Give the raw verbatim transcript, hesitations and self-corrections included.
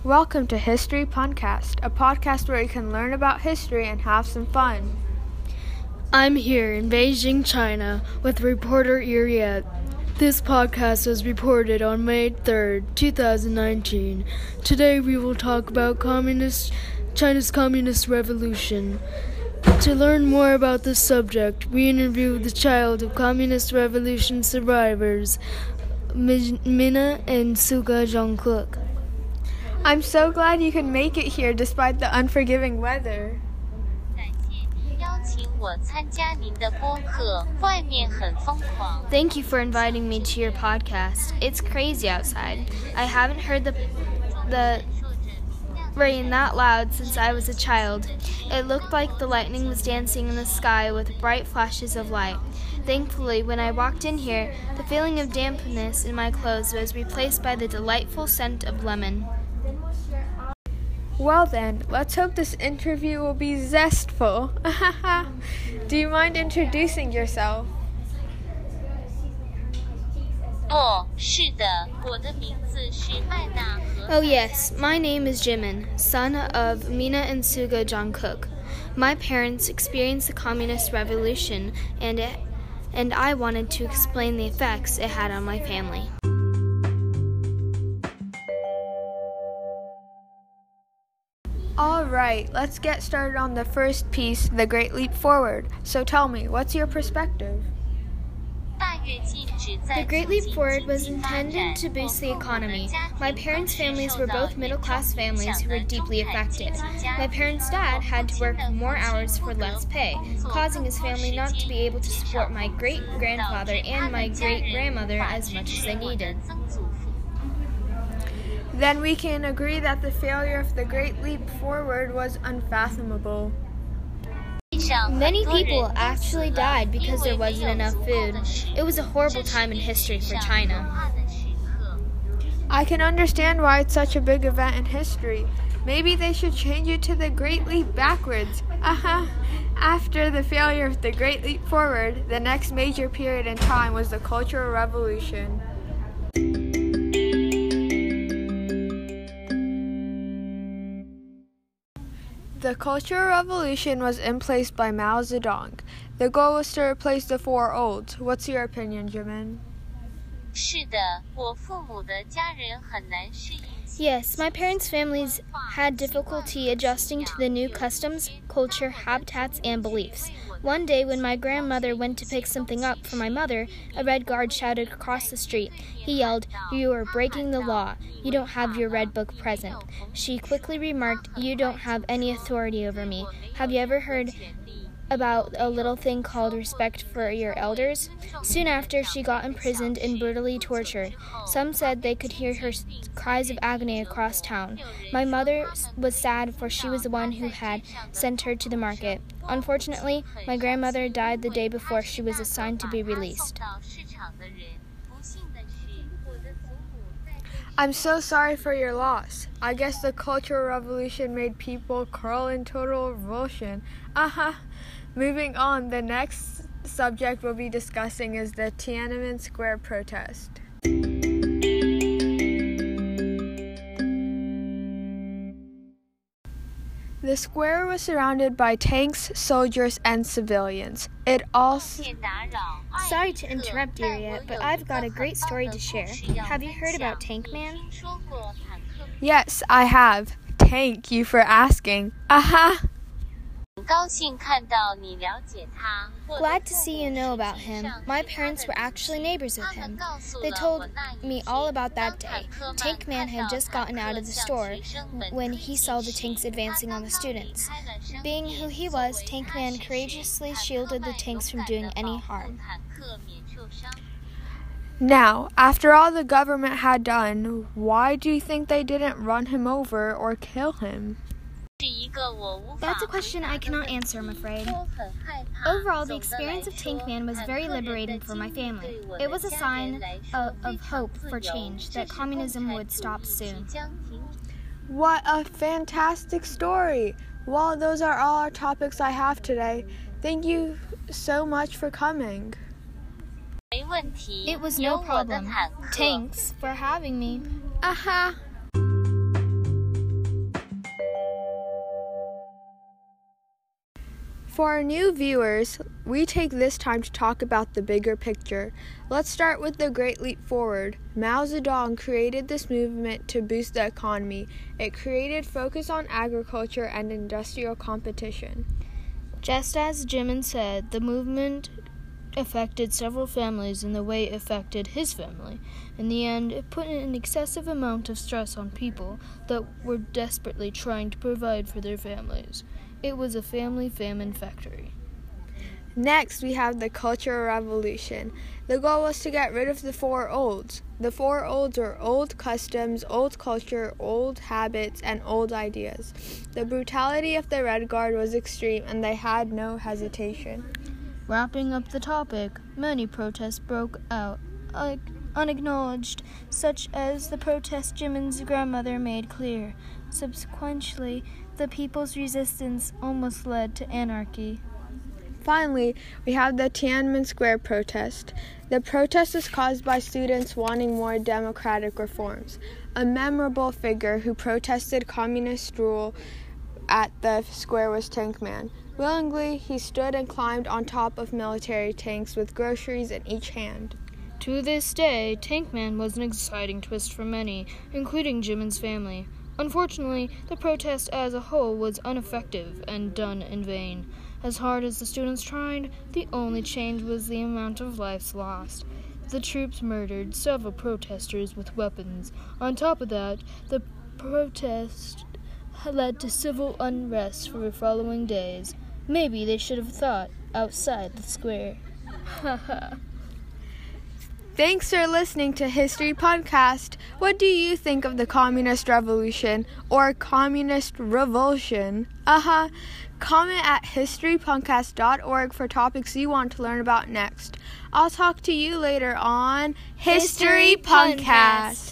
Welcome to History Podcast, a podcast where you can learn about history and have some fun. I'm here in Beijing, China, with reporter Iriet. This podcast was reported on May third, twenty nineteen. Today we will talk about communist China's Communist Revolution. To learn more about this subject, we interviewed the child of Communist Revolution survivors, Mina and Suga Zhongkuk. I'm so glad you could make it here despite the unforgiving weather. Thank you for inviting me to your podcast. It's crazy outside. I haven't heard the the rain that loud since I was a child. It looked like the lightning was dancing in the sky with bright flashes of light. Thankfully, when I walked in here, the feeling of dampness in my clothes was replaced by the delightful scent of lemon. Well then, let's hope this interview will be zestful. Do you mind introducing yourself? Oh yes, my name is Jimin, son of Mina and Suga Zhongkuk. My parents experienced the Communist Revolution, and it, and I wanted to explain the effects it had on my family. All right, let's get started on the first piece, The Great Leap Forward. So tell me, what's your perspective? The Great Leap Forward was intended to boost the economy. My parents' families were both middle-class families who were deeply affected. My parents' dad had to work more hours for less pay, causing his family not to be able to support my great-grandfather and my great-grandmother as much as they needed. Then we can agree that the failure of the Great Leap Forward was unfathomable. Many people actually died because there wasn't enough food. It was a horrible time in history for China. I can understand why it's such a big event in history. Maybe they should change it to the Great Leap Backwards. Uh-huh. After the failure of the Great Leap Forward, the next major period in time was the Cultural Revolution. The Cultural Revolution was in place by Mao Zedong. The goal was to replace the four olds. What's your opinion, Jimin? Yes, my parents' families had difficulty adjusting to the new customs, culture, habitats, and beliefs. One day, when my grandmother went to pick something up for my mother, a red guard shouted across the street. He yelled, "You are breaking the law. You don't have your red book present." She quickly remarked, "You don't have any authority over me. Have you ever heard about a little thing called respect for your elders?" Soon after, she got imprisoned and brutally tortured. Some said they could hear her cries of agony across town. My mother was sad, for she was the one who had sent her to the market. Unfortunately, my grandmother died the day before she was assigned to be released. I'm so sorry for your loss. I guess the Cultural Revolution made people curl in total revulsion. Uh-huh. Moving on, the next subject we'll be discussing is the Tiananmen Square protest. The square was surrounded by tanks, soldiers, and civilians. It also... Sorry to interrupt, Iriet, but I've got a great story to share. Have you heard about Tank Man? Yes, I have. Thank you for asking. Aha! Glad to see you know about him. My parents were actually neighbors with him. They told me all about that day. Tank Man had just gotten out of the store when he saw the tanks advancing on the students. Being who he was, Tank Man courageously shielded the tanks from doing any harm. Now, after all the government had done, why do you think they didn't run him over or kill him? That's a question I cannot answer, I'm afraid. Overall, the experience of Tank Man was very liberating for my family. It was a sign of, of hope for change, that communism would stop soon. What a fantastic story! Well, those are all our topics I have today. Thank you so much for coming. It was no problem. Thanks for having me. Aha! For our new viewers, we take this time to talk about the bigger picture. Let's start with the Great Leap Forward. Mao Zedong created this movement to boost the economy. It created focus on agriculture and industrial competition. Just as Jimin said, the movement affected several families in the way it affected his family. In the end, it put an excessive amount of stress on people that were desperately trying to provide for their families. It was a family famine factory. Next, we have the Cultural Revolution. The goal was to get rid of the four olds. The four olds are old customs, old culture, old habits, and old ideas. The brutality of the Red Guard was extreme, and they had no hesitation. Wrapping up the topic, many protests broke out, uh, unacknowledged, such as the protest Jimin's grandmother made clear. Subsequently, the people's resistance almost led to anarchy. Finally, we have the Tiananmen Square protest. The protest was caused by students wanting more democratic reforms. A memorable figure who protested communist rule at the square was Tank Man. Willingly, he stood and climbed on top of military tanks with groceries in each hand. To this day, Tank Man was an exciting twist for many, including Jimin's family. Unfortunately, the protest as a whole was ineffective and done in vain. As hard as the students tried, the only change was the amount of lives lost. The troops murdered several protesters with weapons. On top of that, the protest led to civil unrest for the following days. Maybe they should have thought outside the square. Ha ha. Thanks for listening to History Podcast. What do you think of the Communist Revolution or Communist Revulsion? Uh-huh. Comment at history podcast dot org for topics you want to learn about next. I'll talk to you later on History Podcast.